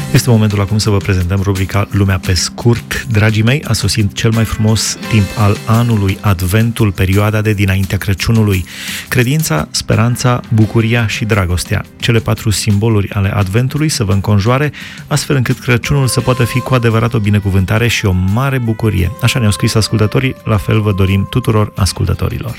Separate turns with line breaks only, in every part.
Este momentul acum să vă prezentăm rubrica Lumea pe scurt. Dragii mei, a sosit cel mai frumos timp al anului, Adventul, perioada de dinaintea Crăciunului. Credința, speranța, bucuria și dragostea. Cele 4 simboluri ale Adventului să vă înconjoare, astfel încât Crăciunul să poată fi cu adevărat o binecuvântare și o mare bucurie. Așa ne-au scris ascultătorii, la fel vă dorim tuturor ascultătorilor.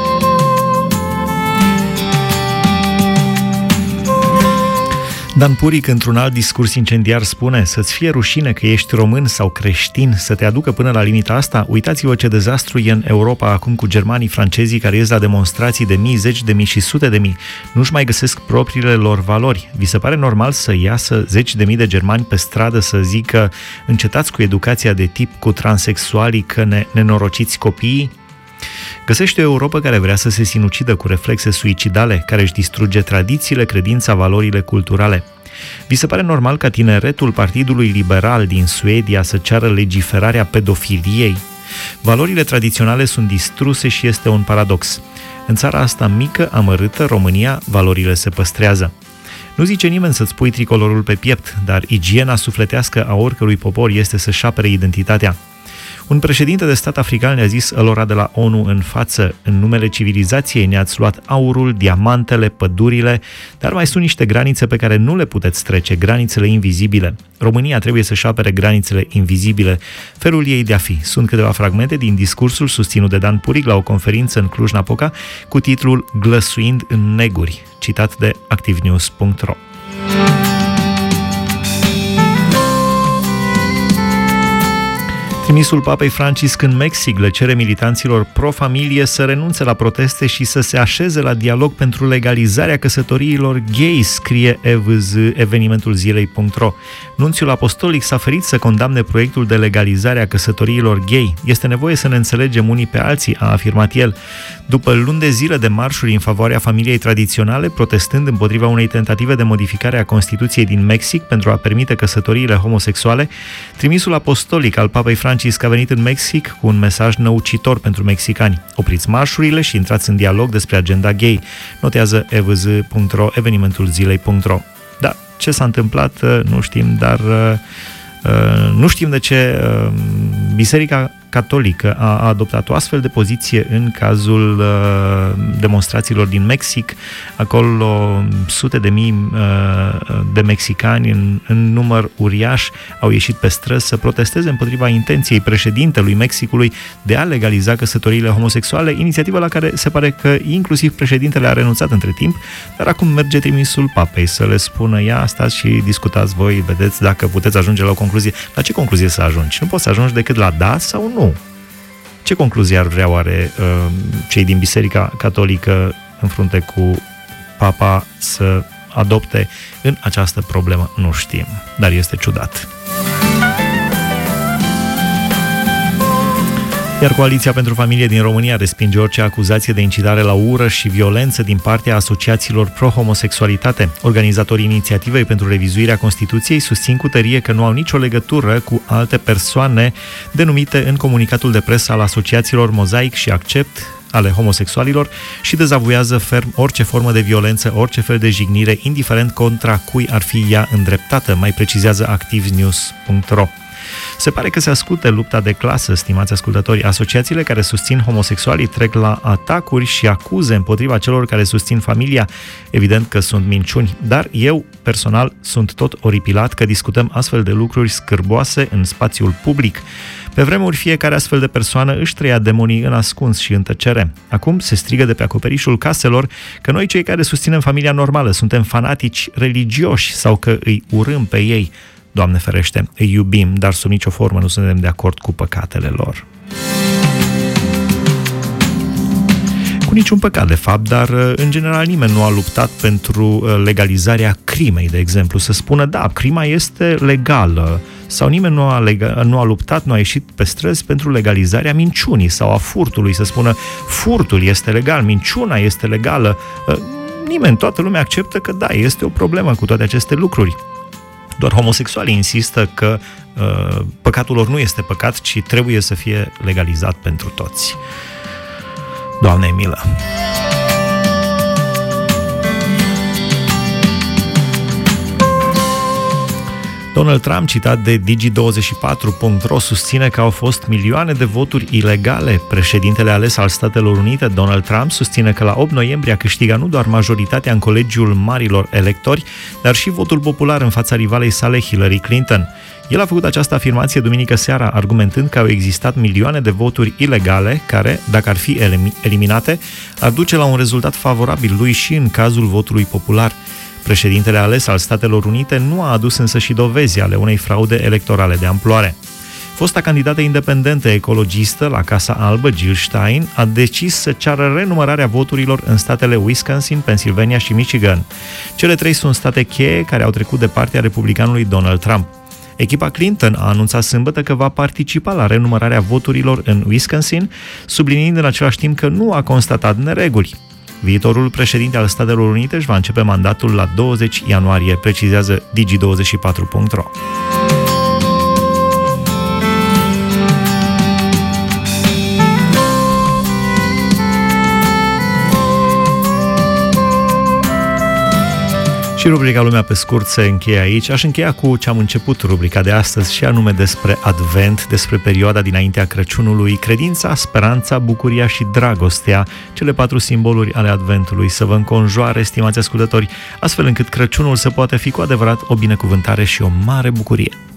Dan Puric, într-un alt discurs incendiar, spune: să-ți fie rușine că ești român sau creștin, să te aducă până la limita asta. Uitați-vă ce dezastru e în Europa acum cu germanii, francezii care ies la demonstrații de mii, zeci de mii și sute de mii. Nu-și mai găsesc propriile lor valori. Vi se pare normal să iasă zeci de mii de germani pe stradă să zică: încetați cu educația de tip cu transexualii, că ne nenorociți copiii? Găsește o Europa care vrea să se sinucidă cu reflexe suicidale, care își distruge tradițiile, credința, valorile culturale. Vi se pare normal ca tineretul Partidului Liberal din Suedia să ceară legiferarea pedofiliei? Valorile tradiționale sunt distruse și este un paradox. În țara asta mică, amărâtă, România, valorile se păstrează. Nu zice nimeni să-ți pui tricolorul pe piept, dar igiena sufletească a oricărui popor este să-și apere identitatea. Un președinte de stat african le-a zis ălora de la ONU în față: în numele civilizației ne-ați luat aurul, diamantele, pădurile, dar mai sunt niște granițe pe care nu le puteți trece, granițele invizibile. România trebuie să-și apere granițele invizibile, felul ei de a fi. Sunt câteva fragmente din discursul susținut de Dan Puric la o conferință în Cluj-Napoca cu titlul Glăsuind în neguri, citat de activenews.ro. Trimisul Papei Francisc în Mexic le cere militanților pro-familie să renunțe la proteste și să se așeze la dialog pentru legalizarea căsătoriilor gay, scrie evenimentulzilei.ro. Nunțiul apostolic s-a ferit să condamne proiectul de legalizare a căsătoriilor gay. Este nevoie să ne înțelegem unii pe alții, a afirmat el. După luni de zile de marșuri în favoarea familiei tradiționale, protestând împotriva unei tentative de modificare a Constituției din Mexic pentru a permite căsătoriile homosexuale, trimisul apostolic al Papei Francisc a venit în Mexic cu un mesaj năucitor pentru mexicani. Opriți marșurile și intrați în dialog despre agenda gay, notează evz.ro, evenimentulzilei.ro. Da, ce s-a întâmplat nu știm, dar nu știm de ce Biserica Catolică a adoptat o astfel de poziție în cazul demonstrațiilor din Mexic. Acolo sute de mii de mexicani în număr uriaș au ieșit pe străzi să protesteze împotriva intenției președintelui Mexicului de a legaliza căsătoriile homosexuale, inițiativa la care se pare că inclusiv președintele a renunțat între timp, dar acum merge trimisul Papei să le spună: ia, stați și discutați voi, vedeți dacă puteți ajunge la o concluzie. La ce concluzie să ajungi? Nu poți să ajungi decât la da sau nu. Ce concluzie ar vrea oare cei din Biserica Catolică în frunte cu Papa să adopte în această problemă? Nu știm, dar este ciudat. Iar Coaliția pentru Familie din România respinge orice acuzație de incitare la ură și violență din partea asociațiilor pro-homosexualitate. Organizatorii inițiativei pentru revizuirea Constituției susțin cu tărie că nu au nicio legătură cu alte persoane denumite în comunicatul de presă al asociațiilor Mozaic și Accept ale homosexualilor și dezavuiază ferm orice formă de violență, orice fel de jignire, indiferent contra cui ar fi ea îndreptată, mai precizează activenews.ro. Se pare că se ascultă lupta de clasă, stimați ascultători. Asociațiile care susțin homosexualii trec la atacuri și acuze împotriva celor care susțin familia. Evident că sunt minciuni, dar eu, personal, sunt tot oripilat că discutăm astfel de lucruri scârboase în spațiul public. Pe vremuri, fiecare astfel de persoană își trăia demonii în ascuns și în tăcere. Acum se strigă de pe acoperișul caselor că noi, cei care susținem familia normală, suntem fanatici religioși sau că îi urâm pe ei. Doamne ferește, îi iubim, dar sub nicio formă nu suntem de acord cu păcatele lor. Cu niciun păcat, de fapt, dar în general nimeni nu a luptat pentru legalizarea crimei, de exemplu. Să spună, da, crima este legală. Sau nimeni nu a luptat, nu a ieșit pe străzi pentru legalizarea minciunii sau a furtului. Să spună, furtul este legal, minciuna este legală. Nimeni, toată lumea acceptă că da, este o problemă cu toate aceste lucruri. Doar homosexualii insistă că păcatul lor nu este păcat, ci trebuie să fie legalizat pentru toți. Doamne milă! Donald Trump, citat de Digi24.ro, susține că au fost milioane de voturi ilegale. Președintele ales al Statelor Unite, Donald Trump, susține că la 8 noiembrie a câștigat nu doar majoritatea în colegiul marilor electori, dar și votul popular în fața rivalei sale Hillary Clinton. El a făcut această afirmație duminică seara, argumentând că au existat milioane de voturi ilegale care, dacă ar fi eliminate, ar duce la un rezultat favorabil lui și în cazul votului popular. Președintele ales al Statelor Unite nu a adus însă și dovezi ale unei fraude electorale de amploare. Fosta candidată independentă ecologistă la Casa Albă, Jill Stein, a decis să ceară renumărarea voturilor în statele Wisconsin, Pennsylvania și Michigan. Cele trei sunt state cheie care au trecut de partea republicanului Donald Trump. Echipa Clinton a anunțat sâmbătă că va participa la renumărarea voturilor în Wisconsin, subliniind în același timp că nu a constatat nereguli. Viitorul președinte al Statelor Unite își va începe mandatul la 20 ianuarie, precizează Digi24.ro. Și rubrica Lumea pe scurt se încheie aici. Aș încheia cu ce am început rubrica de astăzi, și anume despre Advent, despre perioada dinaintea Crăciunului, credința, speranța, bucuria și dragostea, cele 4 simboluri ale Adventului, să vă înconjoare, stimați ascultători, astfel încât Crăciunul să poată fi cu adevărat o binecuvântare și o mare bucurie.